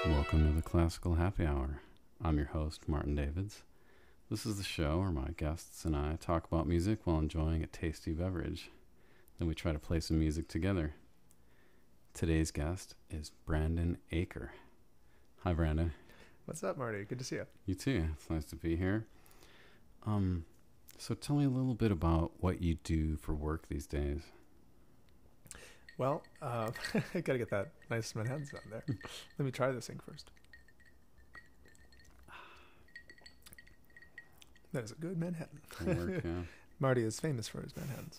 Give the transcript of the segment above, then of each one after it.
Welcome to the Classical Happy Hour. I'm your host, Martin Davids. This is the show where my guests and I talk about music while enjoying a tasty beverage. Then we try to play some music together. Today's guest is Brandon Aker. Hi, Brandon. What's up, Marty? Good to see you. You too. It's nice to be here. So tell me a little bit about what you do for work these days. Well, I gotta get that nice Manhattan sound there. Let me try this thing first. That is a good Manhattan. Work, yeah. Marty is famous for his Manhattans.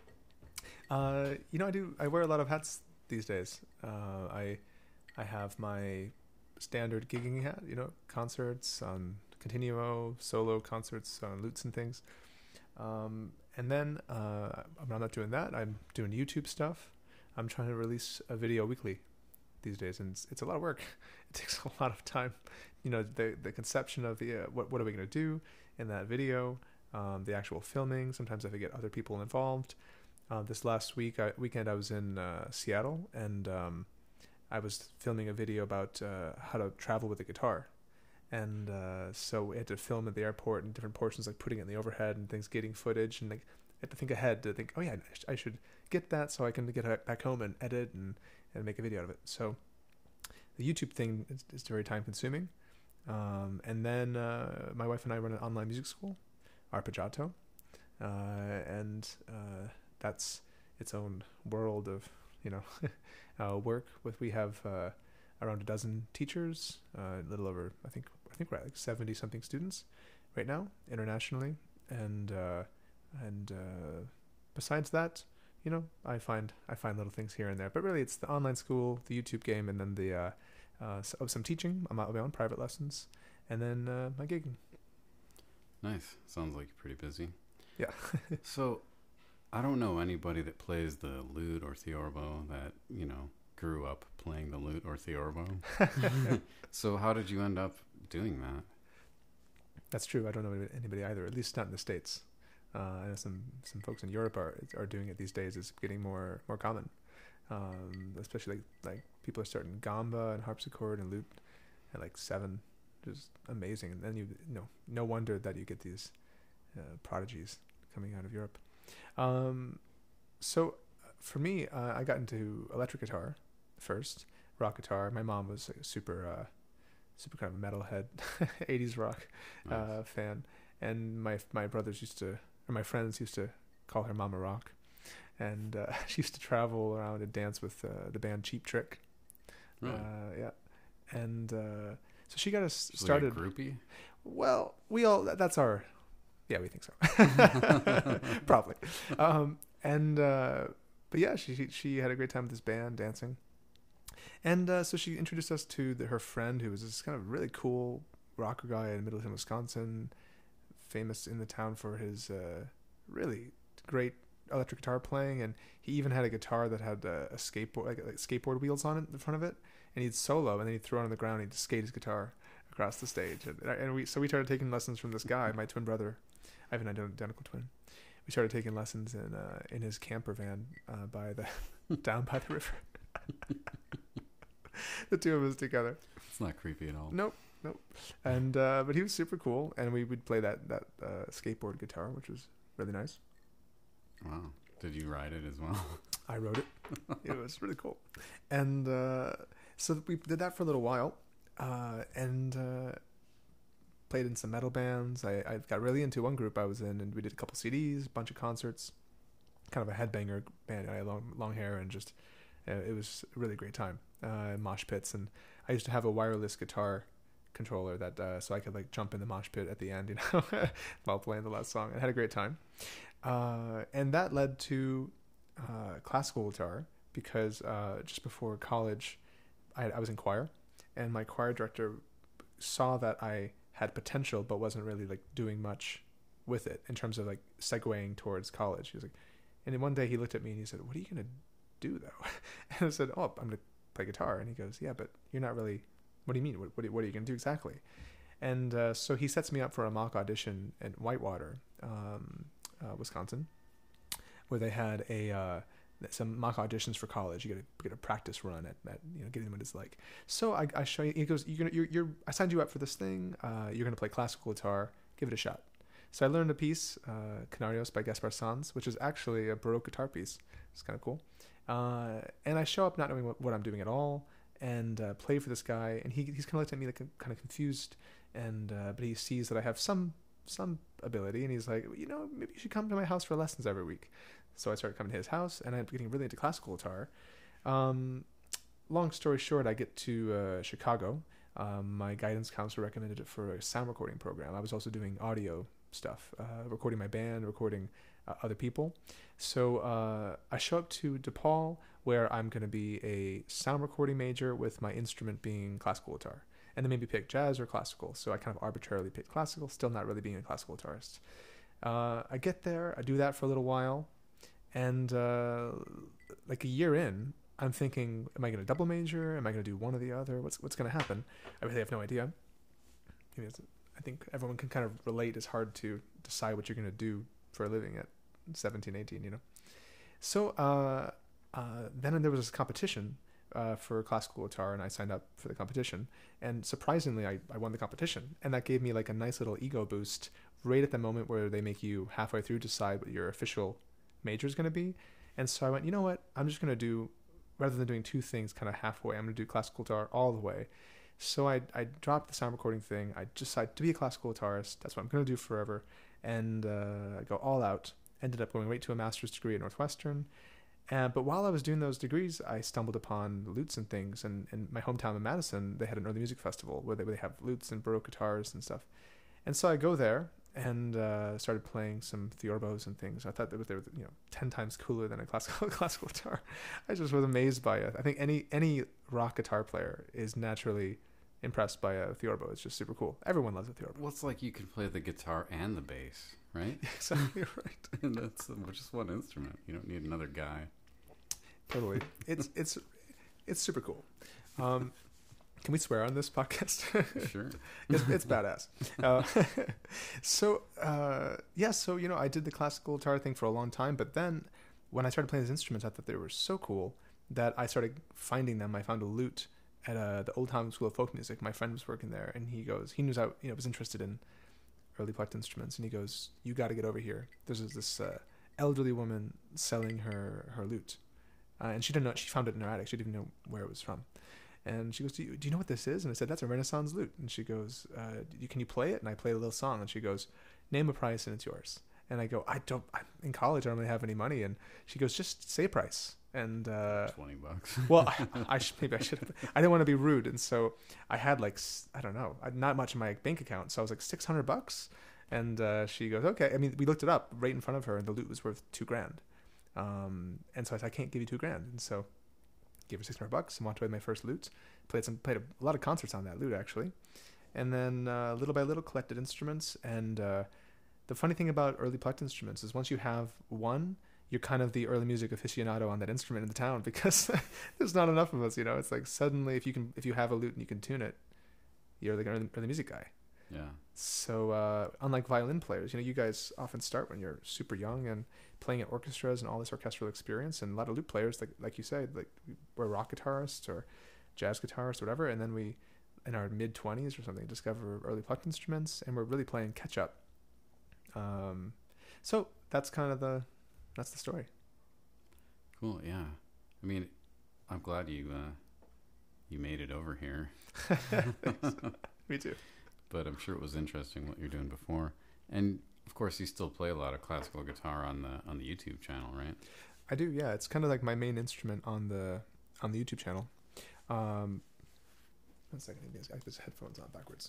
I wear a lot of hats these days. I have my standard gigging hat, concerts on continuo, solo concerts on lutes and things. And then I'm not doing that. I'm doing YouTube stuff. I'm trying to release a video weekly these days, and it's a lot of work. It takes a lot of time. The conception of the what are we going to do in that video, the actual filming. Sometimes I have to get other people involved. This last weekend I was in Seattle, and I was filming a video about how to travel with a guitar. And so we had to film at the airport in different portions, like putting it in the overhead and things, getting footage, and I had to think ahead to think, oh yeah, I should get that so I can get it back home and edit and make a video out of it. So the YouTube thing is very time consuming. And then my wife and I run an online music school, Arpeggiato, and that's its own world of work. We have around a dozen teachers, a little over I think we're at like 70 something students right now internationally, and besides that, I find little things here and there, but really it's the online school, the YouTube game, and then the some teaching. I'm out of my own private lessons, and then my gigging. Nice. Sounds like you're pretty busy. Yeah. So I don't know anybody that plays the lute or theorbo that, grew up playing the lute or theorbo. So how did you end up doing that? That's true. I don't know anybody either, at least not in the States. I know some folks in Europe are doing it these days. It's getting more common, especially like people are starting gamba and harpsichord and lute at like 7, just amazing. And then no wonder that you get these prodigies coming out of Europe. So for me, I got into electric guitar first, rock guitar. My mom was like a super kind of metalhead, 80s rock Nice. fan, and my brothers my friends used to call her Mama Rock, and she used to travel around and dance with the band Cheap Trick. Really? Yeah, and so she got us Just started. like a groupie? Well, that's our, yeah, we think so, probably. But yeah, she had a great time with this band dancing, and so she introduced us to her friend, who was this kind of really cool rocker guy in Middleton, Wisconsin, famous in the town for his really great electric guitar playing, and he even had a guitar that had a skateboard, like skateboard wheels on it in front of it, and he'd solo, and then he'd throw it on the ground, and he'd skate his guitar across the stage, and we started taking lessons from this guy, my twin brother. I have an identical twin. We started taking lessons in his camper van by the down by the river. The two of us together. It's not creepy at all. Nope. And but he was super cool, and we would play that skateboard guitar, which was really nice. Wow. Did you ride it as well? I wrote it. It was really cool. And so we did that for a little while, and played in some metal bands. I got really into one group I was in, and we did a couple CDs, a bunch of concerts. Kind of a headbanger band. I had long hair, and just it was a really great time. Mosh pits, and I used to have a wireless guitar controller that so I could like jump in the mosh pit at the end, while playing the last song. I had a great time, and that led to classical guitar, because just before college, I was in choir, and my choir director saw that I had potential but wasn't really like doing much with it in terms of like segueing towards college. He was like, and then one day he looked at me and he said, "What are you gonna do though?" And I said, "Oh, I'm gonna play guitar." And he goes, "Yeah, but you're not really. What do you mean? What are you gonna do exactly?" And so he sets me up for a mock audition in Whitewater, Wisconsin, where they had some mock auditions for college. You get a practice run at getting what it's like. So I show you. He goes, I signed you up for this thing. You're gonna play classical guitar. Give it a shot. So I learned a piece, Canarios by Gaspar Sanz, which is actually a Baroque guitar piece. It's kind of cool. And I show up not knowing what I'm doing at all, and play for this guy. And he's kind of looked at me like kind of confused, and but he sees that I have some ability, and he's like, maybe you should come to my house for lessons every week. So I started coming to his house, and I'm getting really into classical guitar. Long story short, I get to Chicago. My guidance counselor recommended it for a sound recording program. I was also doing audio stuff, recording my band, recording other people. So I show up to DePaul, where I'm going to be a sound recording major with my instrument being classical guitar. And then maybe pick jazz or classical. So I kind of arbitrarily picked classical, still not really being a classical guitarist. I get there, I do that for a little while, and like a year in, I'm thinking, am I going to double major? Am I going to do one or the other? What's going to happen? I really have no idea. I think everyone can kind of relate. It's hard to decide what you're going to do for a living at 17, 18, So then there was this competition for classical guitar, and I signed up for the competition. And surprisingly, I won the competition. And that gave me like a nice little ego boost right at the moment where they make you halfway through decide what your official major is going to be. And so I went, you know what? I'm just going to do, rather than doing two things kind of halfway, I'm going to do classical guitar all the way. So I dropped the sound recording thing. I decided to be a classical guitarist. That's what I'm going to do forever. And I go all out. Ended up going right to a master's degree at Northwestern. But while I was doing those degrees, I stumbled upon lutes and things. And in my hometown of Madison, they had an early music festival where they have lutes and Baroque guitars and stuff. And so I go there and started playing some theorbos and things. I thought they were 10 times cooler than a classical guitar. I just was amazed by it. I think any rock guitar player is naturally impressed by a theorbo. It's just super cool. Everyone loves a theorbo. Well, it's like you can play the guitar and the bass, right? Exactly right. And that's just one instrument. You don't need another guy. Totally. It's super cool. Can we swear on this podcast? Sure. It's badass. So I did the classical guitar thing for a long time, but then when I started playing these instruments, I thought they were so cool that I started finding them. I found a lute at the Old Town School of Folk Music. My friend was working there, and he knew I was interested in early plucked instruments, and he goes, "You got to get over here. There's this elderly woman selling her lute, and she didn't know. She found it in her attic. She didn't even know where it was from." And she goes, do you know what this is? And I said, that's a Renaissance lute. And she goes, can you play it? And I played a little song. And she goes, name a price and it's yours. And I go, I'm in college. I don't really have any money. And she goes, just say a price. And $20. Well, maybe I should have. I didn't want to be rude. And so I had not much in my bank account. So I was like $600. And she goes, okay. I mean, we looked it up right in front of her, and the lute was worth $2,000. And so I said, I can't give you $2,000. And so gave her $600 and walked away with my first lute. Played a lot of concerts on that lute, actually. And then little by little collected instruments. And the funny thing about early plucked instruments is once you have one, you're kind of the early music aficionado on that instrument in the town, because there's not enough of us. It's like suddenly if you have a lute and you can tune it, you're like an early music guy. Yeah. So unlike violin players, you guys often start when you're super young and playing at orchestras and all this orchestral experience, and a lot of lute players, like you say, like we're rock guitarists or jazz guitarists or whatever, and then we, in our mid-20s or something, discover early plucked instruments, and we're really playing catch up. So that's kind of the story. Cool. Yeah. I mean, I'm glad you made it over here. Me too. But I'm sure it was interesting what you're doing before. And of course, you still play a lot of classical guitar on the YouTube channel, right? I do, yeah. It's kind of like my main instrument on the YouTube channel. 1 second, I have his headphones on backwards.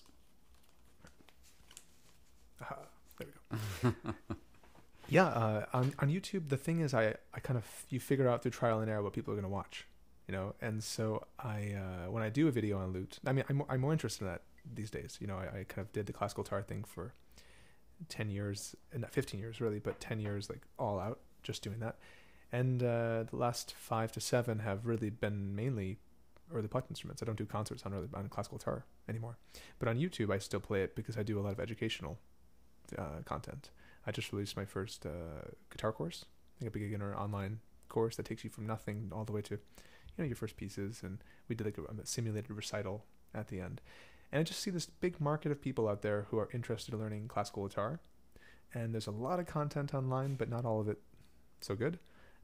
There we go. Yeah, on YouTube, the thing is, I kind of, you figure out through trial and error what people are going to watch, and so I when I do a video on lute, I mean, I'm more interested in that these days. I kind of did the classical guitar thing for 10 years, and not 15 years really, but 10 years like all out just doing that. And the last 5 to 7 have really been mainly early plucked instruments. I don't do concerts on classical guitar anymore, but on YouTube I still play it because I do a lot of educational content. I just released my first guitar course, like a beginner online course that takes you from nothing all the way to, your first pieces. And we did like a simulated recital at the end. And I just see this big market of people out there who are interested in learning classical guitar. And there's a lot of content online, but not all of it so good.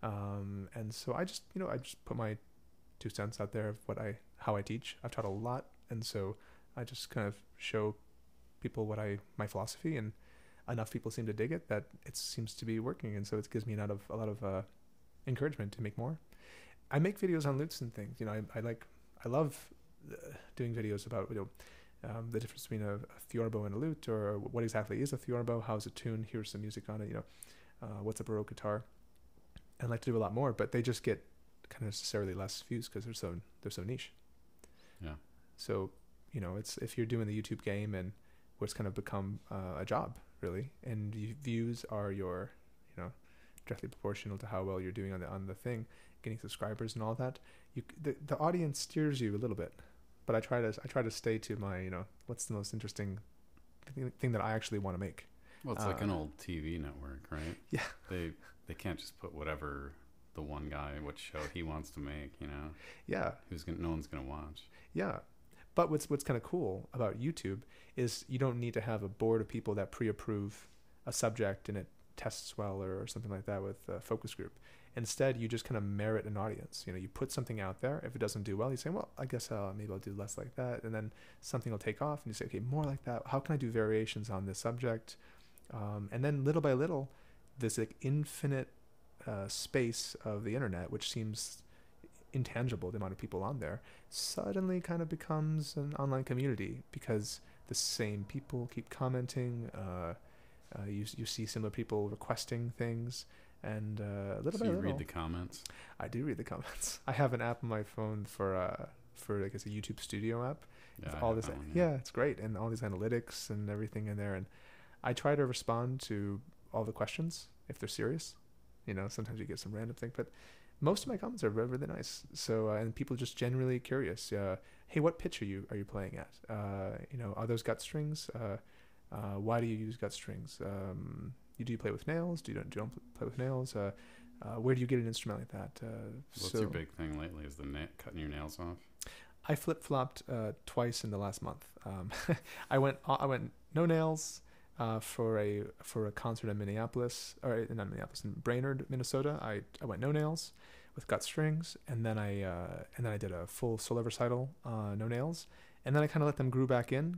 And so I just put my 2 cents out there of how I teach. I've taught a lot, and so I just kind of show people my philosophy, and enough people seem to dig it that it seems to be working, and so it gives me a lot of encouragement to make more. I make videos on lutes and things. I love doing videos about the difference between a theorbo and a lute, or what exactly is a theorbo, how's it tuned, here's some music on it, what's a Baroque guitar. I'd like to do a lot more, but they just get kind of necessarily less views because they're so niche. Yeah. So, it's, if you're doing the YouTube game and what's kind of become a job really, and views are directly proportional to how well you're doing on the thing, getting subscribers and all that, the audience steers you a little bit. But I try to stay to my, what's the most interesting thing that I actually want to make. Well, it's like an old TV network, right? Yeah. They can't just put whatever the one guy, what show he wants to make, Yeah. No one's gonna watch. Yeah. But what's kind of cool about YouTube is you don't need to have a board of people that pre-approve a subject and it tests well or something like that with a focus group. Instead, you just kind of merit an audience. You put something out there. If it doesn't do well, you say, well, I guess maybe I'll do less like that. And then something will take off and you say, okay, more like that. How can I do variations on this subject? And then little by little, this like infinite space of the internet, which seems intangible, the amount of people on there, suddenly kind of becomes an online community because the same people keep commenting. You see similar people requesting things. And little by little, you read the comments? I do read the comments. I have an app on my phone for like it's a YouTube Studio app. Yeah, all this. Yeah, it's great, and all these analytics and everything in there. And I try to respond to all the questions if they're serious. Sometimes you get some random thing, but most of my comments are really, really nice. So and people just generally curious. Hey, what pitch are you playing at? Are those gut strings? Why do you use gut strings? Do you play with nails? Do you don't play with nails? Where do you get an instrument like that? What's your big thing lately? Is the cutting your nails off? I flip-flopped twice in the last month. I went no nails for a concert in Minneapolis, or not Minneapolis, in Brainerd, Minnesota. I went no nails with gut strings, and then I did a full solo recital no nails, and then I kind of let them grow back in.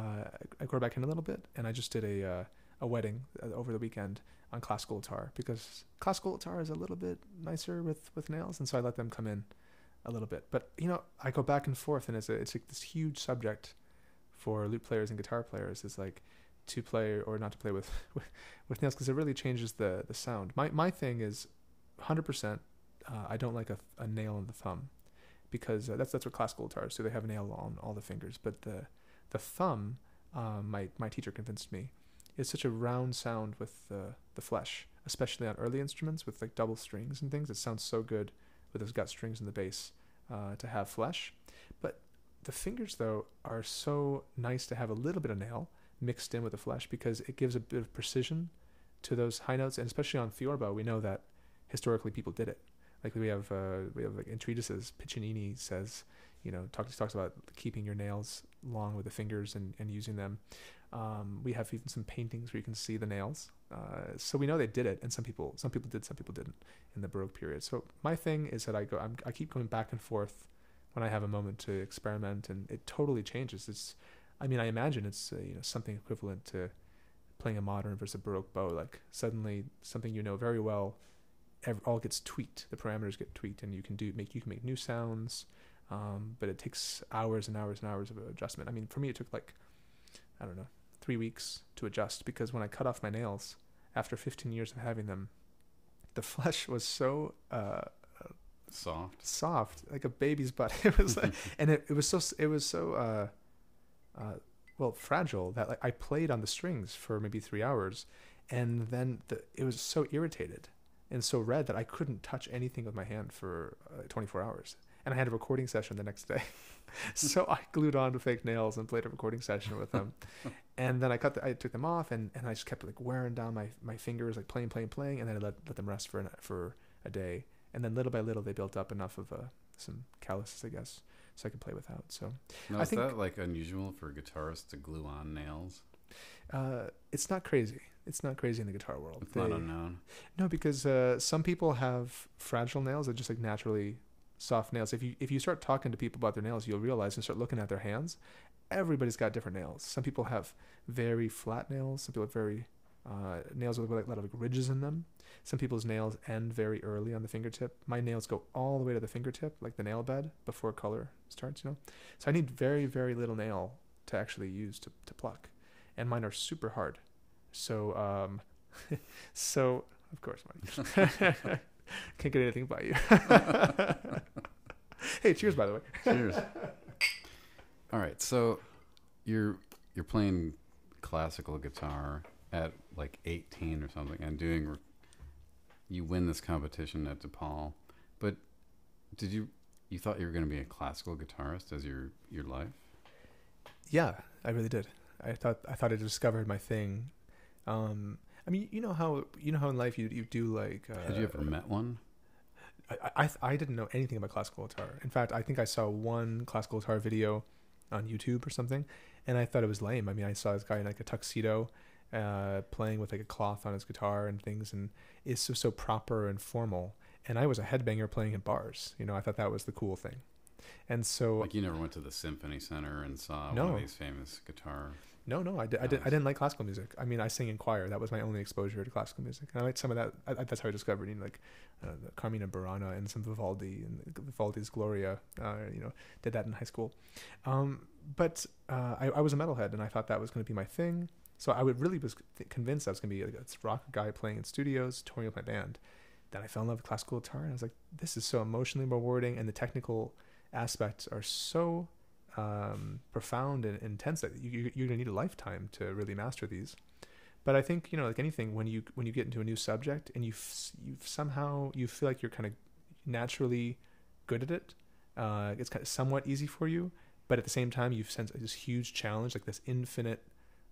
I grew back in a little bit, and I just did a wedding over the weekend on classical guitar, because classical guitar is a little bit nicer with nails, and so I let them come in a little bit. But I go back and forth, and it's like this huge subject for lute players and guitar players is like to play or not to play with nails, because it really changes the sound. My thing is 100%. I don't like a nail on the thumb, because that's what classical guitars do. They have a nail on all the fingers, but the thumb, my teacher convinced me, is such a round sound with the flesh, especially on early instruments with like double strings and things. It sounds so good with those gut strings in the bass to have flesh. But the fingers, though, are so nice to have a little bit of nail mixed in with the flesh, because it gives a bit of precision to those high notes. And especially on theorbo, we know that historically people did it. Like we have like in treatises, Piccinini says, talks about keeping your nails long with the fingers and using them. We have even some paintings where you can see the nails. So we know they did it, and some people did, some people didn't in the Baroque period. So my thing is that I keep going back and forth when I have a moment to experiment, and it totally changes. I imagine it's something equivalent to playing a modern versus a Baroque bow. Like suddenly something very well, all gets tweaked. The parameters get tweaked, and you can make new sounds. But it takes hours and hours and hours of adjustment. For me, it took 3 weeks to adjust, because when I cut off my nails after 15 years of having them, the flesh was so soft, like a baby's butt. It was like, and it was so fragile that I played on the strings for maybe 3 hours, and then it was so irritated and so red that I couldn't touch anything with my hand for 24 hours. And I had a recording session the next day. So I glued on to fake nails and played a recording session with them. And then I took them off, and I just kept wearing down my fingers, playing. And then I let them rest for a day. and then little by little they built up enough of some calluses, I guess, so I could play without. So Now, I is think that like unusual for guitarists to glue on nails? it's not crazy. It's not crazy in the guitar world. It's not unknown. No, because some people have fragile nails that just like naturally soft nails. If you start talking to people about their nails, you'll realize and start looking at their hands. Everybody's got different nails. Some people have very flat nails. Some people have very nails with like a lot of ridges in them. Some people's nails end very early on the fingertip. My nails go all the way to the fingertip, like the nail bed, before color starts, you know? So I need very, very little nail to actually use to pluck. And mine are super hard. So, so of course, Marty. Can't get anything by you. Hey, cheers, by the way. Cheers. All right, so you're playing classical guitar at like 18 or something, and you win this competition at DePaul. But did you thought you were going to be a classical guitarist as your life? Yeah, I really did. I thought I discovered my thing. I mean, you know how in life you do like. Had you ever met one? I didn't know anything about classical guitar. In fact, I think I saw one classical guitar video on YouTube or something, and I thought it was lame. I mean, I saw this guy in like a tuxedo, playing with like a cloth on his guitar and things, and it's so proper and formal. And I was a headbanger playing in bars. You know, I thought that was the cool thing. And so, like, you never went to the Symphony Center and saw one of these famous guitar. No, I didn't like classical music. I mean, I sang in choir. That was my only exposure to classical music. And I liked some of that. That's how I discovered, you know, like Carmina Burana and some Vivaldi and Vivaldi's Gloria. Did that in high school. But I was a metalhead, and I thought that was going to be my thing. So I was convinced I was going to be like this rock guy playing in studios, touring with my band. Then I fell in love with classical guitar, and I was like, this is so emotionally rewarding, and the technical aspects are so profound and intense that you're gonna need a lifetime to really master these. But I think, you know, like anything, when you get into a new subject and you feel like you're kind of naturally good at it, it's kind of somewhat easy for you. But at the same time, you sense this huge challenge, like this infinite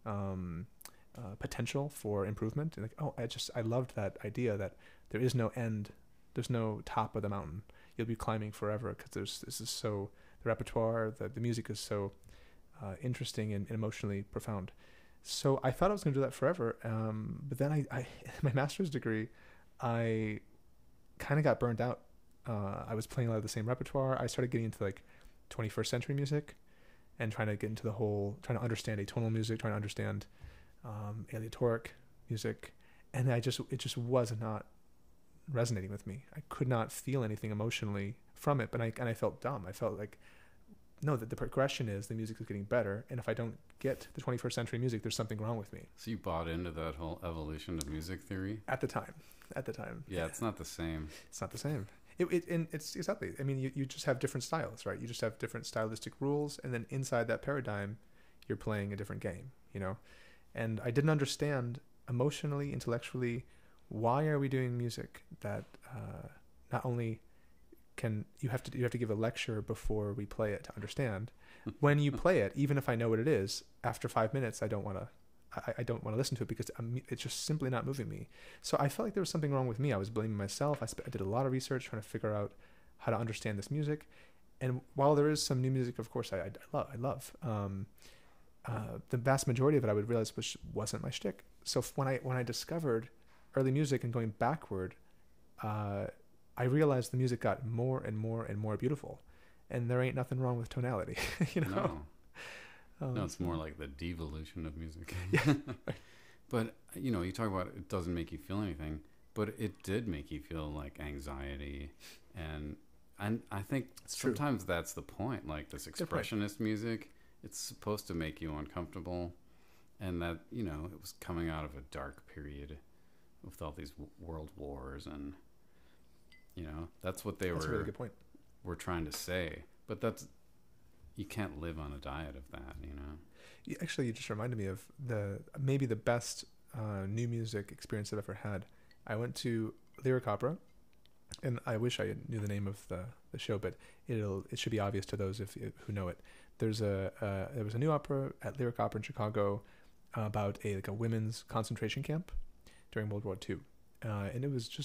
potential for improvement. And like, I loved that idea that there is no end, there's no top of the mountain. You'll be climbing forever because the repertoire, the music is so interesting and emotionally profound. So I thought I was going to do that forever. But then I my master's degree, I kind of got burned out. I was playing a lot of the same repertoire. I started getting into like 21st century music and trying to understand atonal music, trying to understand aleatoric music. And it just was not resonating with me. I could not feel anything emotionally from it, but I felt dumb. I felt like, no, that the progression is the music is getting better, and if I don't get the 21st century music, there's something wrong with me. So you bought into that whole evolution of music theory? At the time. Yeah, it's not the same. It's not the same. And it's exactly. I mean, you just have different styles, right? You just have different stylistic rules, and then inside that paradigm, you're playing a different game, you know? And I didn't understand emotionally, intellectually, why are we doing music that not only you have to give a lecture before we play it to understand. When you play it, even if I know what it is, after 5 minutes I don't want to listen to it because it's just simply not moving me. So I felt like there was something wrong with me. I was blaming myself. I did a lot of research trying to figure out how to understand this music. And while there is some new music, of course, I love. The vast majority of it I would realize wasn't my shtick. So when I discovered early music and going backward, I realized the music got more and more and more beautiful, and there ain't nothing wrong with tonality, you know. No, it's more like the devolution of music. Yeah. But you know, you talk about it doesn't make you feel anything, but it did make you feel like anxiety, and I think sometimes that's the point. Like this expressionist music, it's supposed to make you uncomfortable, and that, you know, it was coming out of a dark period with all these world wars, and you know, that's what that's a really good point. Were trying to say. But you can't live on a diet of that, you know. Actually, you just reminded me of maybe the best new music experience I've ever had. I went to Lyric Opera, and I wish I knew the name of the show, but it should be obvious to those who know it. There was a new opera at Lyric Opera in Chicago about a women's concentration camp during World War II, and it was just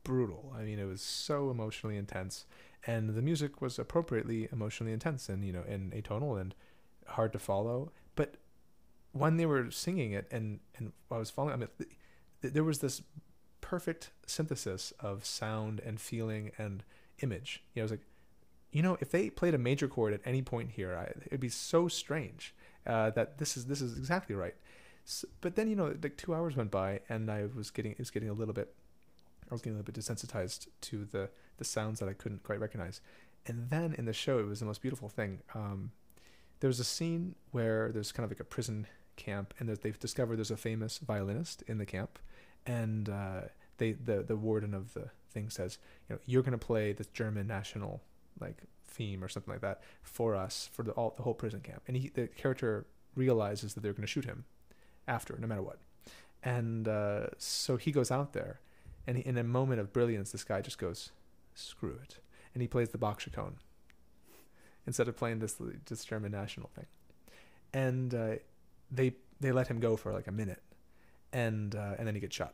brutal. I mean, it was so emotionally intense, and the music was appropriately emotionally intense and, and atonal and hard to follow. But when they were singing it and I was following, I mean, there was this perfect synthesis of sound and feeling and image. I was like, if they played a major chord at any point here, it'd be so strange that this is exactly right. So, but then like 2 hours went by, and I was getting a little bit desensitized to the sounds that I couldn't quite recognize. And then in the show, it was the most beautiful thing. There was a scene where there's kind of like a prison camp, and they've discovered there's a famous violinist in the camp, and the warden of the thing says, you're going to play the German national like theme or something like that for us for the whole prison camp. And the character realizes that they're going to shoot him after, no matter what. And so he goes out there, and in a moment of brilliance, this guy just goes, screw it, and he plays the Bach chaconne instead of playing this German national thing. And they let him go for like a minute, and then he gets shot.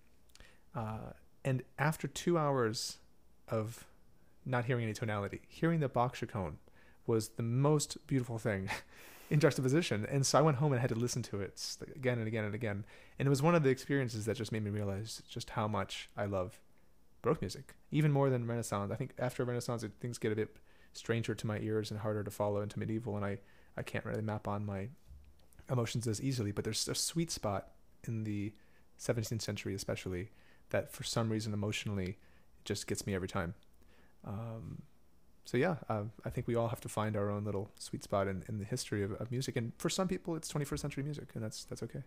And after 2 hours of not hearing any tonality, hearing the Bach chaconne was the most beautiful thing in juxtaposition. And so I went home and had to listen to it again and again and again. And it was one of the experiences that just made me realize just how much I love Baroque music, even more than Renaissance. I think after Renaissance, things get a bit stranger to my ears and harder to follow into medieval, and I can't really map on my emotions as easily. But there's a sweet spot in the 17th century especially that for some reason emotionally just gets me every time. So yeah, I think we all have to find our own little sweet spot in the history of music. And for some people, it's 21st century music, and that's okay.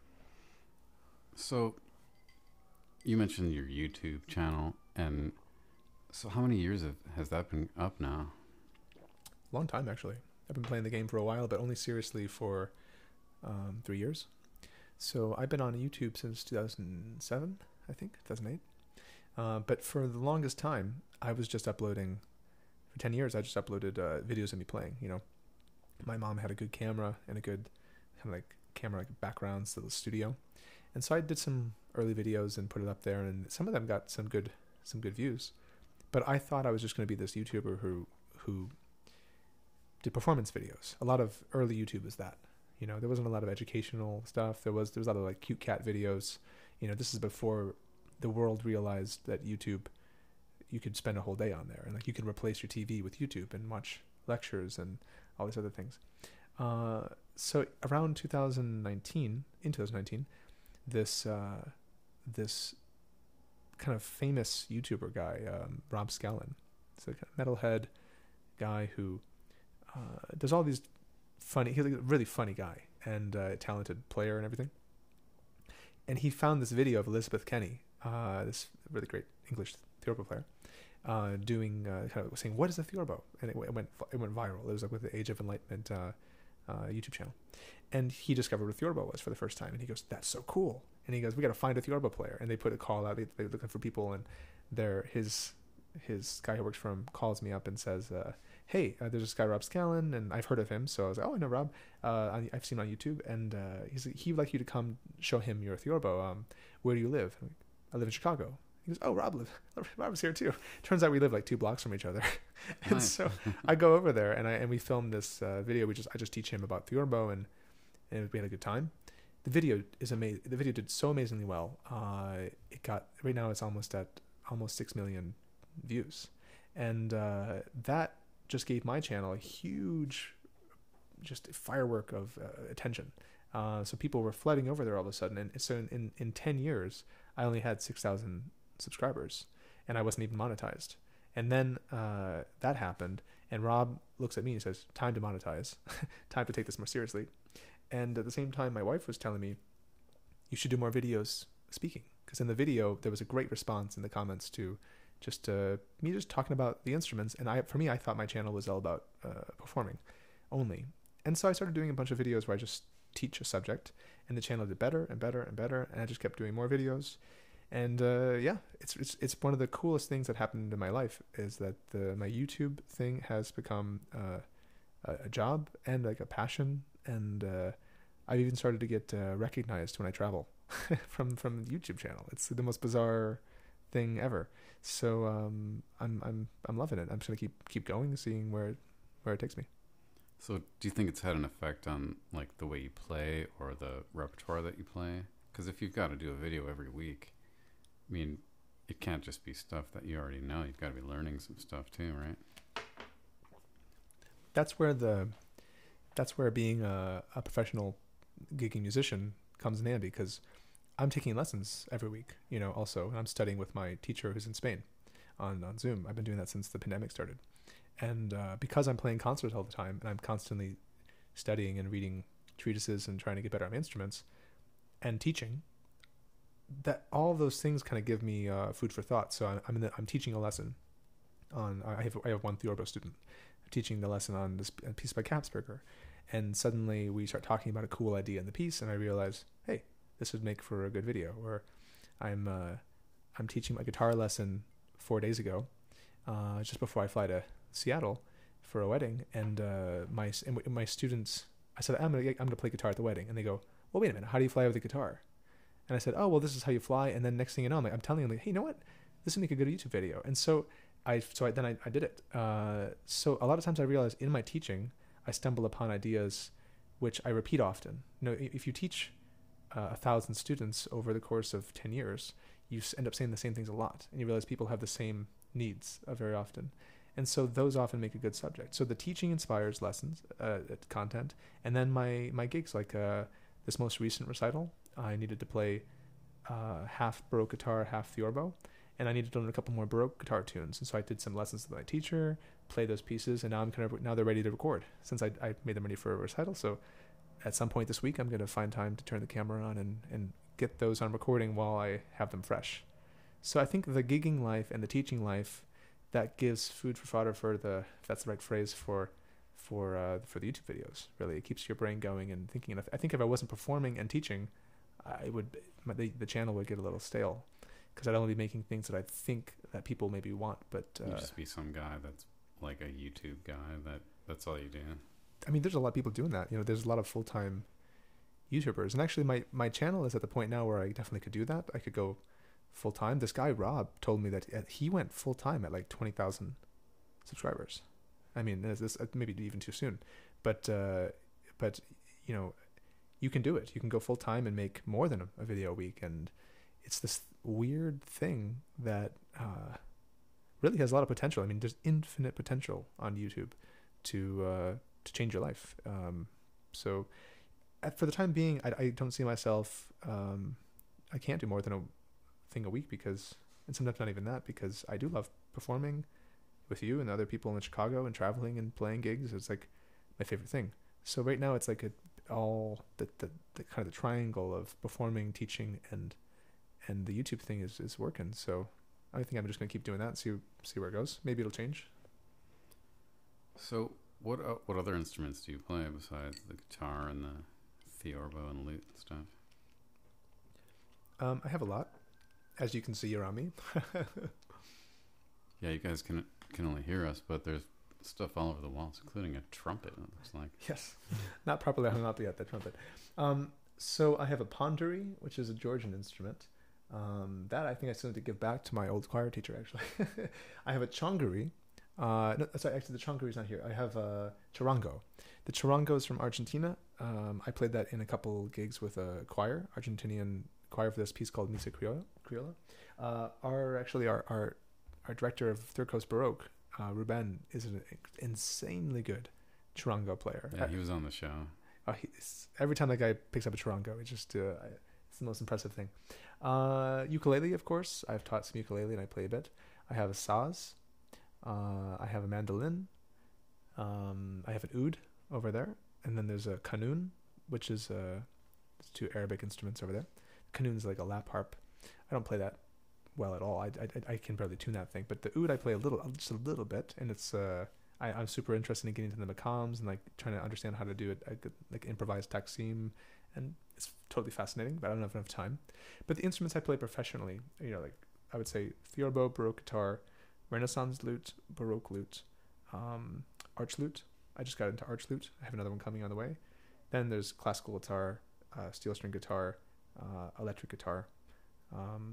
So you mentioned your YouTube channel, and so how many years has that been up now? Long time, actually. I've been playing the game for a while, but only seriously for 3 years. So I've been on YouTube since 2007, I think, 2008. But for the longest time, I was just uploading. For 10 years, I just uploaded videos of me playing. My mom had a good camera and a good kind of like camera backgrounds to the studio, and so I did some early videos and put it up there, and some of them got some good views. But I thought I was just going to be this YouTuber who did performance videos. A lot of early YouTube was that. There wasn't a lot of educational stuff. There was a lot of like cute cat videos. This is before the world realized that YouTube, you could spend a whole day on there, and like you can replace your TV with YouTube and watch lectures and all these other things. So around 2019, this kind of famous YouTuber guy, Rob Scallon, it's a kind of metalhead guy who does all these he's a really funny guy and talented player and everything. And he found this video of Elizabeth Kenny, this really great English theorbo player, doing kind of saying, "What is a theorbo?" And it went viral. It was like with the Age of Enlightenment YouTube channel, and he discovered what a theorbo was for the first time. And he goes, "That's so cool!" And he goes, "We got to find a theorbo player." And they put a call out. They're looking for people, and his guy who works for him calls me up and says, "Hey, there's this guy Rob Scallon, and I've heard of him." So I was like, "Oh, I know Rob. I've seen him on YouTube, and he'd like you to come show him your theorbo. Where do you live?" I'm like, "I live in Chicago." He goes, "Oh, Rob's here too." Turns out we live like 2 blocks from each other. And Nice. so I go over there and we filmed this video. I just teach him about theorbo, and we had a good time. The video is amazing. The video did so amazingly well. It got, right now it's almost 6 million views. And that just gave my channel a huge just firework of attention. So people were flooding over there all of a sudden. And so in 10 years, I only had 6,000 subscribers, and I wasn't even monetized. And then that happened, and Rob looks at me and says, "Time to monetize. Time to take this more seriously." And at the same time, my wife was telling me, "You should do more videos speaking," because in the video there was a great response in the comments to just me just talking about the instruments. And I thought my channel was all about performing only. And so I started doing a bunch of videos where I just teach a subject, and the channel did better and better and better, and I just kept doing more videos. And it's one of the coolest things that happened in my life is that my YouTube thing has become a job and like a passion, and I've even started to get recognized when I travel from the YouTube channel. It's the most bizarre thing ever. So I'm loving it. I'm just gonna keep going, seeing where it takes me. So do you think it's had an effect on like the way you play or the repertoire that you play? Because if you've got to do a video every week, I mean, it can't just be stuff that you already know. You've got to be learning some stuff too, right? That's where being a professional gigging musician comes in handy, because I'm taking lessons every week, also, and I'm studying with my teacher who's in Spain on Zoom. I've been doing that since the pandemic started. And because I'm playing concerts all the time and I'm constantly studying and reading treatises and trying to get better at my instruments and teaching, that all those things kind of give me food for thought. So I'm teaching a lesson on, I have one theorbo student. I'm teaching the lesson on this piece by Kapsberger. And suddenly we start talking about a cool idea in the piece, and I realize, hey, this would make for a good video. Or I'm teaching my guitar lesson 4 days ago, just before I fly to Seattle for a wedding, and my students, I said, I'm gonna play guitar at the wedding, and they go, well, wait a minute, how do you fly with a guitar? And I said, oh, well, this is how you fly. And then next thing you know, I'm telling them, like, hey, you know what, this would make a good YouTube video. And so I did it. So a lot of times I realize in my teaching I stumble upon ideas which I repeat often. If you teach 1,000 students over the course of 10 years, you end up saying the same things a lot, and you realize people have the same needs very often. And so those often make a good subject. So the teaching inspires lessons, content, and then my gigs, like this most recent recital, I needed to play half Baroque guitar, half theorbo, and I needed to learn a couple more Baroque guitar tunes. And so I did some lessons with my teacher, played those pieces, and now they're ready to record, since I made them ready for a recital. So at some point this week, I'm going to find time to turn the camera on and get those on recording while I have them fresh. So I think the gigging life and the teaching life, that gives food for fodder for if that's the right phrase, for the YouTube videos. Really, it keeps your brain going and thinking. And I think if I wasn't performing and teaching, the channel would get a little stale, because I'd only be making things that I think that people maybe want. But you'd just be some guy that's like a YouTube guy that's all you do. I mean, there's a lot of people doing that. There's a lot of full-time YouTubers, and actually my channel is at the point now where I definitely could do that. I could go full-time. This guy Rob told me that he went full-time at like 20,000 subscribers. I mean, this maybe even too soon, but you can do it. You can go full-time and make more than a video a week, and it's this weird thing that really has a lot of potential. I mean, there's infinite potential on YouTube to change your life. So for the time being, I don't see myself, I can't do more than a thing a week, and sometimes not even that, because I do love performing with you and other people in Chicago, and traveling and playing gigs. It's like my favorite thing. So right now it's like all the kind of the triangle of performing, teaching, and the YouTube thing is working. So I think I'm just going to keep doing that and see where it goes. Maybe it'll change. So what other instruments do you play besides the guitar and the theorbo and lute and stuff? I have a lot, as you can see around me. Yeah, you guys can only hear us, but there's stuff all over the walls, including a trumpet, it looks like. Yes, not properly hung up yet, the trumpet. So I have a panduri, which is a Georgian instrument. That I think I still need to give back to my old choir teacher, actually. I have a chonguri. No, sorry, actually the chonguri is not here. I have a charango. The charango is from Argentina. I played that in a couple gigs with a choir, Argentinian choir, for this piece called Misa Criolla. Our director of Third Coast Baroque, Ruben, is an insanely good charango player. Yeah, he was on the show. Every time that guy picks up a charango, it's just it's the most impressive thing. Ukulele, of course. I've taught some ukulele and I play a bit. I have a saz. I have a mandolin. I have an oud over there, and then there's a kanun, which is two Arabic instruments over there. Kanun is like a lap harp. I don't play that well at all. I can barely tune that thing. But the oud I play just a little bit, and it's I'm super interested in getting into the maqams and like trying to understand how to do it, like improvised taksim, and it's totally fascinating. But I don't have enough time. But the instruments I play professionally, like I would say theorbo, Baroque guitar, Renaissance lute, Baroque lute, arch lute. I just got into arch lute. I have another one coming on the way. Then there's classical guitar, steel string guitar, electric guitar.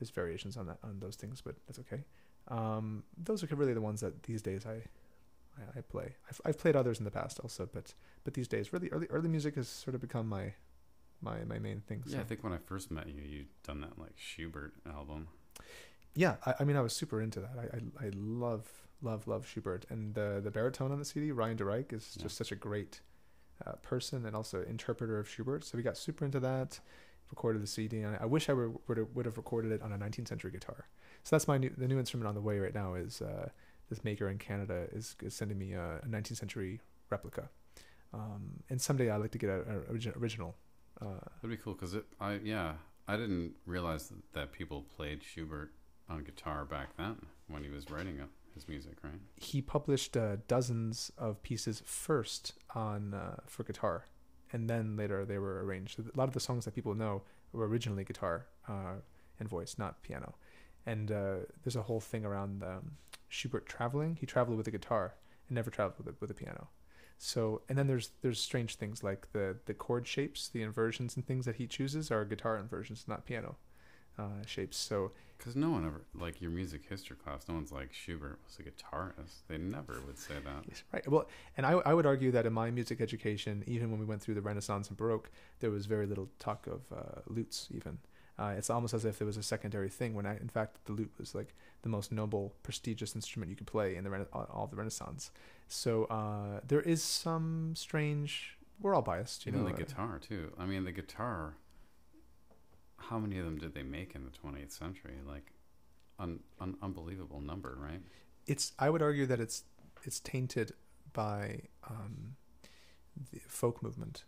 there's variations on those things, but that's okay. Those are really the ones that these days I play. I've played others in the past also, but these days really early music has sort of become my main thing. Yeah, so. I think when I first met you, you'd done that like Schubert album. Yeah, I mean I was super into that. I love Schubert, and the baritone on the CD, Ryan DeReich, is just such a great person and also interpreter of Schubert. So we got super into that. Recorded the CD, and I wish I would have recorded it on a 19th century guitar. So that's the new instrument on the way right now. Is this maker in Canada is sending me a 19th century replica, and someday I'd like to get an original. That'd be cool because I didn't realize that people played Schubert on guitar back then when he was writing his music, right? He published dozens of pieces first on for guitar. And then later they were arranged. So a lot of the songs that people know were originally guitar and voice, not piano. And there's a whole thing around Schubert traveling. He traveled with a guitar and never traveled with a piano. So, and then there's strange things like the chord shapes, the inversions and things that he chooses are guitar inversions, not piano shapes. So, because no one ever, like your music history class, no one's like Schubert was a guitarist. They never would say that. Yes, right. Well, and I would argue that in my music education, even when we went through the Renaissance and Baroque, there was very little talk of lutes even. It's almost as if there was a secondary thing when in fact the lute was like the most noble, prestigious instrument you could play in all the Renaissance. So there is some strange, we're all biased, even the guitar too. I mean, the guitar, how many of them did they make in the 20th century? Like unbelievable number, right? I would argue that it's tainted by the folk movement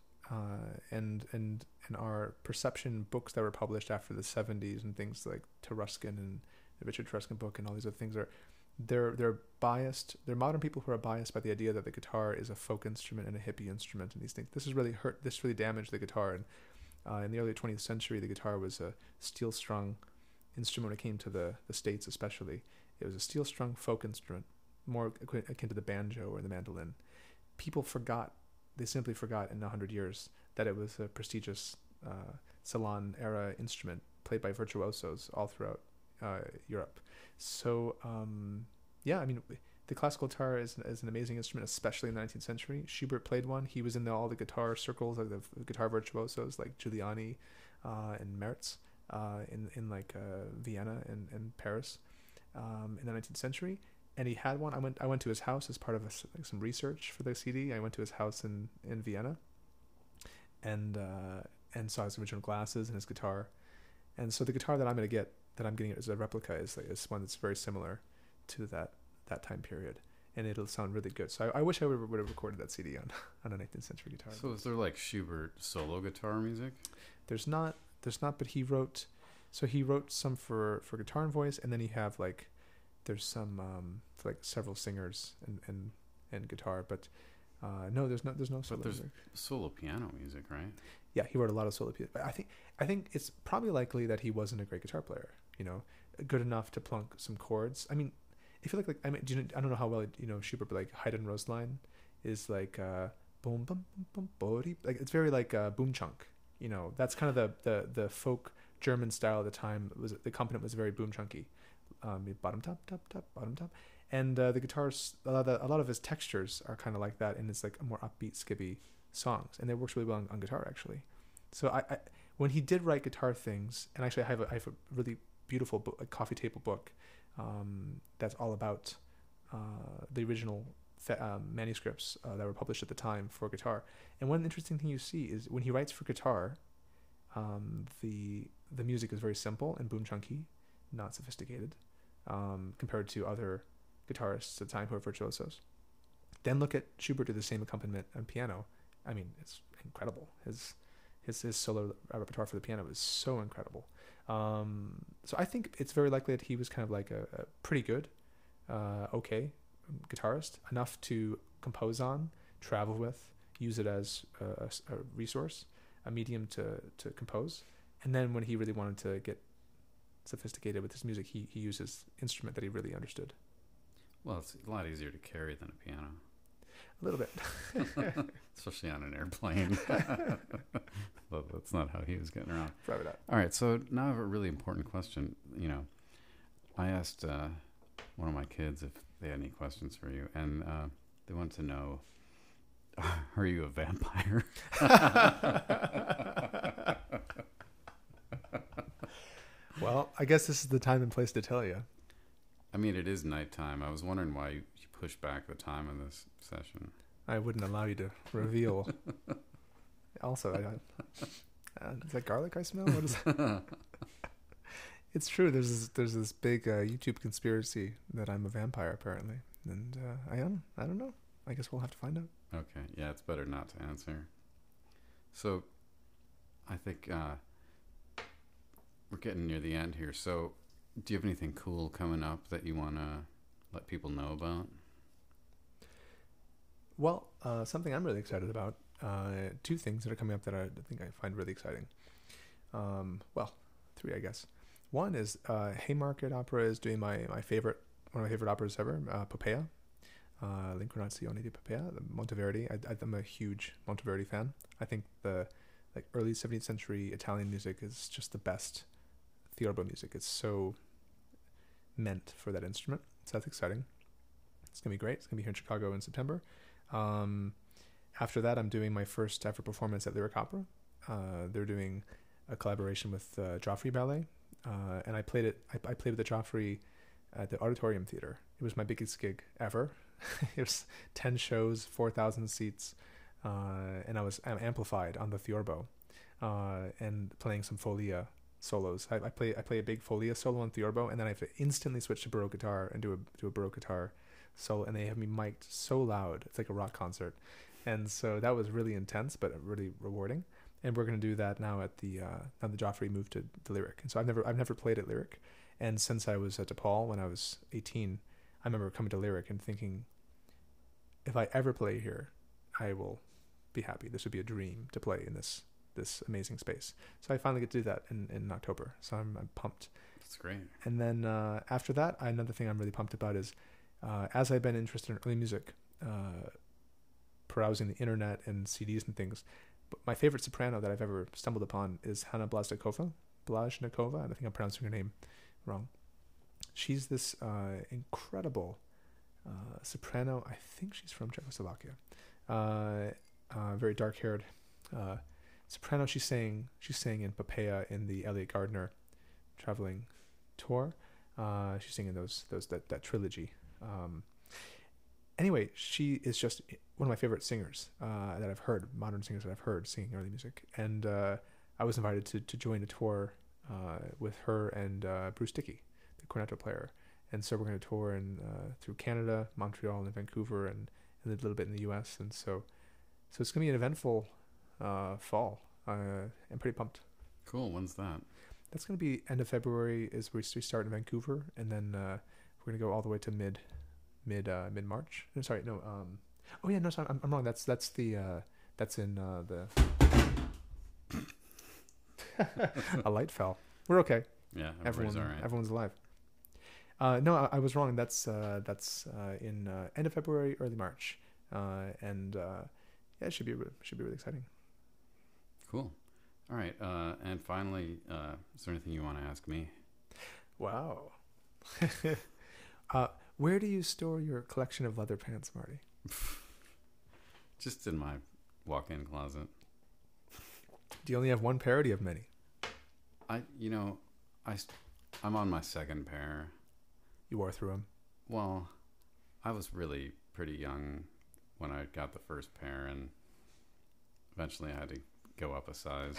and our perception books that were published after the 70s and things like Taruskin and the Richard Taruskin book and all these other things they're biased. They're modern people who are biased by the idea that the guitar is a folk instrument and a hippie instrument and these things. This really damaged the guitar. And in the early 20th century, the guitar was a steel-strung instrument when it came to the States especially. It was a steel-strung folk instrument, more akin to the banjo or the mandolin. People simply forgot in 100 years that it was a prestigious salon-era instrument played by virtuosos all throughout Europe. So, I mean, the classical guitar is an amazing instrument, especially in the 19th century. Schubert played one. He was in all the guitar circles of the guitar virtuosos like Giuliani and Merz in Vienna and Paris in the 19th century. And he had one. I went to his house as part of some research for the CD. I went to his house in Vienna and saw his original glasses and his guitar. And so the guitar that I'm getting as a replica is one that's very similar to that time period, and it'll sound really good. So I wish I would have recorded that CD on a 19th century guitar. So is there like Schubert solo guitar music? There's not, but he wrote some for guitar and voice, and then you have there's some for several singers and guitar, but no, there's no solo. But there's music. Solo piano music, right? Yeah, he wrote a lot of solo piano. But I think it's probably likely that he wasn't a great guitar player. Good enough to plunk some chords. I mean, if you I don't know how well Schubert, but Haydn Roslein is boom bum bum body. It's very boom chunk. That's kind of the folk German style at the time. The accompaniment was very boom chunky, bottom top top top bottom top, and the guitars a lot of his textures are kind of like that, and it's a more upbeat skibby songs, and it works really well on guitar actually. So I when he did write guitar things, and actually I have a really beautiful book, a coffee table book that's all about the original manuscripts that were published at the time for guitar. And one interesting thing you see is when he writes for guitar, the music is very simple and boom chunky, not sophisticated, compared to other guitarists at the time who are virtuosos. Then look at Schubert do the same accompaniment on piano. I mean, it's incredible. His solo repertoire for the piano is so incredible. So I think it's very likely that he was kind of a pretty good, okay guitarist, enough to compose on, travel with, use it as a resource, a medium to compose. And then when he really wanted to get sophisticated with his music, he used his instrument that he really understood. Well, it's a lot easier to carry than a piano. A little bit. Especially on an airplane. That's not how he was getting around. Probably not. All right, so now I have a really important question. You know, I asked one of my kids if they had any questions for you, and they wanted to know, are you a vampire? Well, I guess this is the time and place to tell you. I mean, it is nighttime. I was wondering why you pushed back the time of this session. I wouldn't allow you to reveal. Also, is that garlic I smell? What is that? It's true. There's this big YouTube conspiracy that I'm a vampire, apparently. And I am. I don't know. I guess we'll have to find out. Okay. Yeah, it's better not to answer. So, I think we're getting near the end here. So, do you have anything cool coming up that you want to let people know about? Well, something I'm really excited about. Two things that are coming up that I think I find really exciting. Well, three, I guess. One is Haymarket Opera is doing one of my favorite operas ever, Popea, L'Incarnazione di Popea, Monteverdi. I'm a huge Monteverdi fan. I think the early 17th century Italian music is just the best theorbo music. It's so meant for that instrument. So that's exciting. It's gonna be great. It's gonna be here in Chicago in September. After that, I'm doing my first ever performance at Lyric Opera. They're doing a collaboration with Joffrey Ballet, and I played it. I played with the Joffrey at the Auditorium Theater. It was my biggest gig ever. It was 10 shows, 4,000 seats, and I'm amplified on the theorbo, and playing some folia solos. I play a big folia solo on theorbo, and then I have to instantly switch to baroque guitar and do a baroque guitar solo, and they have me mic'd so loud. It's like a rock concert. And so that was really intense, but really rewarding. And we're going to do that now at now the Joffrey moved to the Lyric. And so I've never played at Lyric. And since I was at DePaul when I was 18, I remember coming to Lyric and thinking, if I ever play here, I will be happy. This would be a dream to play in this amazing space. So I finally get to do that in October. So I'm pumped. That's great. And then after that, another thing I'm really pumped about is, as I've been interested in early music, browsing the internet and CDs and things, but my favorite soprano that I've ever stumbled upon is Hanna Blaznikova. I think I'm pronouncing her name wrong. She's this incredible soprano. I think she's from Czechoslovakia. Very dark-haired soprano. She's sang in Popea in the Elliot Gardner traveling tour. She's singing that trilogy. Anyway, she is just one of my favorite singers that I've heard, modern singers that I've heard singing early music. And I was invited to join a tour with her and Bruce Dickey, the cornetto player. And so we're going to tour through Canada, Montreal, and Vancouver, and a little bit in the U.S. And so it's going to be an eventful fall. I'm pretty pumped. Cool. When's that? That's going to be end of February is we start in Vancouver, and then we're going to go all the way to mid-March. No, sorry, no. Oh yeah, no, sorry, I'm wrong. That's in the. A light fell. We're okay. Yeah, everyone's all right. Everyone's alive. No, I was wrong. That's in end of February, early March, and yeah, it should be really exciting. Cool. All right, and finally, is there anything you want to ask me? Wow. Where do you store your collection of leather pants, Marty? Just in my walk-in closet. Do you only have one pair, or do you have many? I'm on my second pair. You wore through them? Well, I was really pretty young when I got the first pair, and eventually I had to go up a size.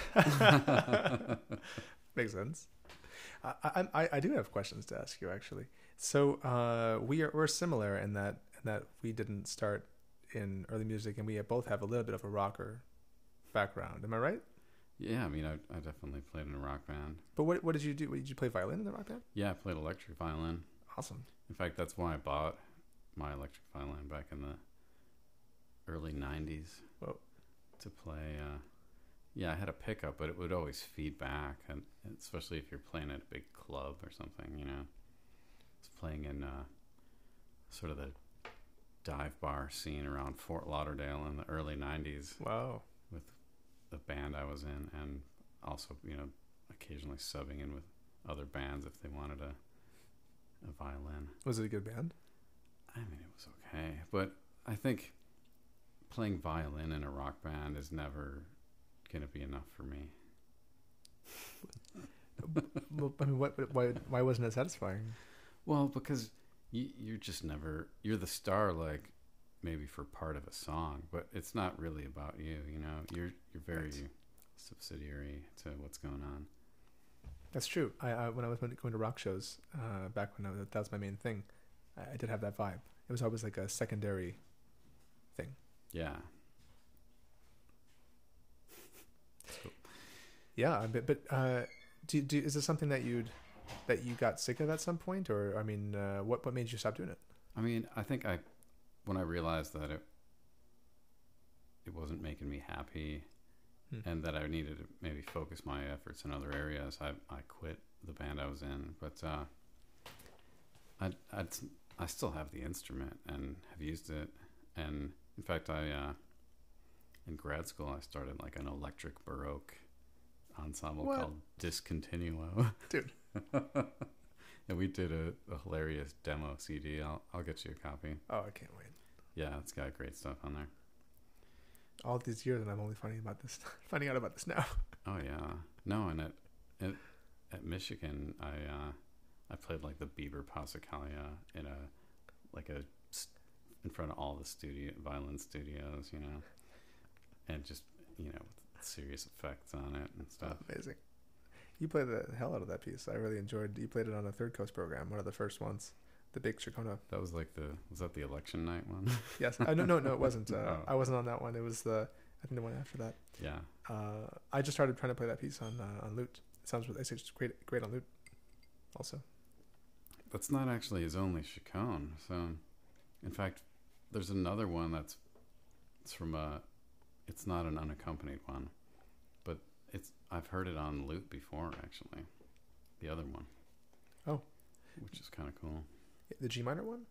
Makes sense. I do have questions to ask you, actually. So we're similar in that we didn't start in early music, and we both have a little bit of a rocker background. Am I right? Yeah, I mean, I definitely played in a rock band. But what did you do? Did you play violin in the rock band? Yeah, I played electric violin. Awesome. In fact, that's why I bought my electric violin back in the early 90s. Whoa. To play. Yeah, I had a pickup, but it would always feed back, and especially if you're playing at a big club or something, you know. It's playing in sort of the dive bar scene around Fort Lauderdale in the early 90s. Wow. With the band I I was in, and also, occasionally subbing in with other bands if they wanted a violin. Was it a good band? I mean, it was okay, but I think playing violin in a rock band is never gonna be enough for me. Well, I mean, why wasn't it satisfying? Well, because you're just never, you're the star, like maybe for part of a song, but it's not really about you. You're very subsidiary to what's going on. That's true. I when I was going to rock shows back when that was my main thing, I did have that vibe. It was always like a secondary thing. Yeah. Yeah, but is this something that you got sick of at some point, or I mean, what made you stop doing it? I mean, I think when I realized that it wasn't making me happy, and that I needed to maybe focus my efforts in other areas, I quit the band I was in. But I still have the instrument and have used it. And in fact, in grad school I started like an electric baroque ensemble called Discontinuo. Dude. And we did a hilarious demo CD. I'll get you a copy. Oh, I can't wait. Yeah, it's got great stuff on there. All these years, and I'm only finding out about this now. Oh yeah, no, and at Michigan, I played like the Bieber Passacaglia in front of all the violin studios, and just with serious effects on it and stuff. Amazing. You played the hell out of that piece. I really enjoyed. You played it on a Third Coast program, one of the first ones, the Big Chicona. That was was that the election night one? Yes. No, it wasn't. I wasn't on that one. It was I think the one after that. Yeah. I just started trying to play that piece on lute. It's great on lute. Also. That's not actually his only chaconne. So, in fact, there's another one it's not an unaccompanied one, but I've heard it on lute before, actually. The other one. Oh. Which is kind of cool. The G minor one?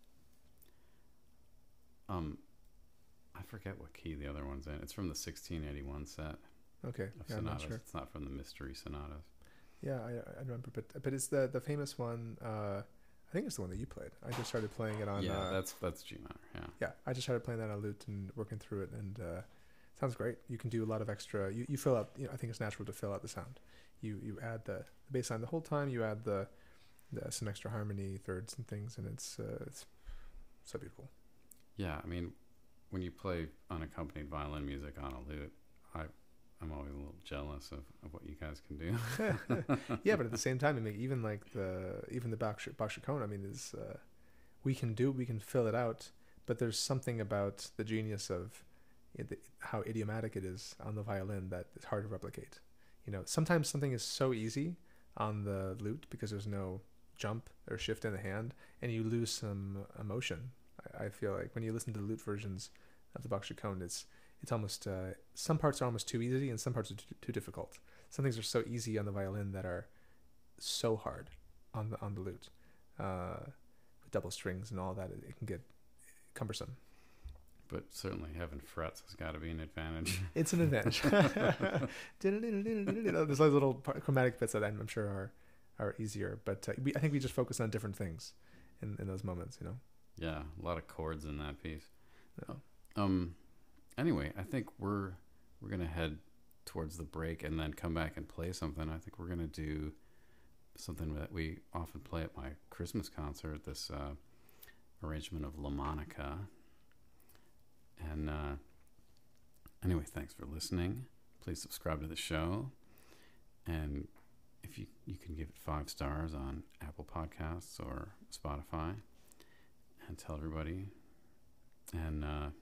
I forget what key the other one's in. It's from the 1681 set. Okay. Of sonatas. I'm not sure. It's not from the mystery sonatas. Yeah, I remember, but it's the famous one. I think it's the one that you played. I just started playing it on. Yeah, that's G minor. Yeah. Yeah, I just started playing that on lute and working through it, and sounds great. You can do a lot of extra. You fill out. I think it's natural to fill out the sound. You add the bass line the whole time. You add some extra harmony, thirds, and things, and it's so beautiful. Yeah, I mean, when you play unaccompanied violin music on a lute, I'm always a little jealous of what you guys can do. Yeah, but at the same time, I mean, even the Bach chaconne, I mean, we can fill it out, but there's something about the genius of how idiomatic it is on the violin that it's hard to replicate. Sometimes something is so easy on the lute because there's no jump or shift in the hand, and you lose some emotion. I feel like when you listen to the lute versions of the Bach chaconne, it's almost some parts are almost too easy and some parts are too difficult. Some things are so easy on the violin that are so hard on the lute, with double strings and all that. It can get cumbersome. But certainly having frets has got to be an advantage. It's an advantage. There's those little chromatic bits that I'm sure are easier, but I think we just focus on different things in those moments. Yeah, a lot of chords in that piece. No. Anyway, I think we're gonna head towards the break and then come back and play something. I think we're gonna do something that we often play at my Christmas concert. This arrangement of La Monica. And anyway, thanks for listening. Please subscribe to the show, and if you can give it 5 stars on Apple Podcasts or Spotify, and tell everybody. And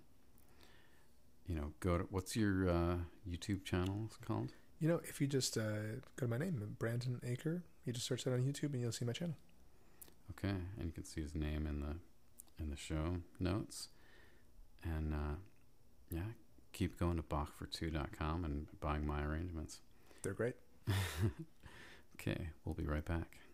go to, what's your YouTube channel called? If you just go to my name, Brandon Aker, you just search that on YouTube and you'll see my channel. Okay, and you can see his name in the show notes. And keep going to Bachfor2.com and buying my arrangements. They're great. Okay, we'll be right back.